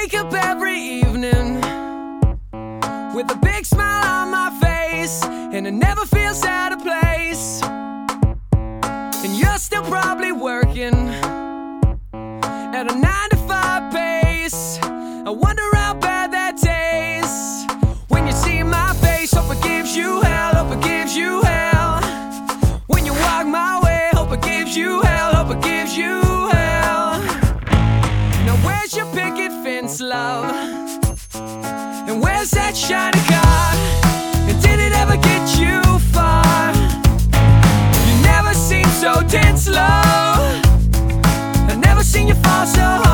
wake up every evening with a big smile on my face, and it never feels out of place. And you're still probably working at a 9-to-5 pace. I wonder how bad that tastes when you see my face. Hope it gives you hell, hope it gives you hell. When you walk my way, hope it gives you hell, hope it gives you hell. Now where's your picket fence, love? And where's that shiny car? And did it ever get you far? You never seem so tense, love. I've never seen you fall so hard.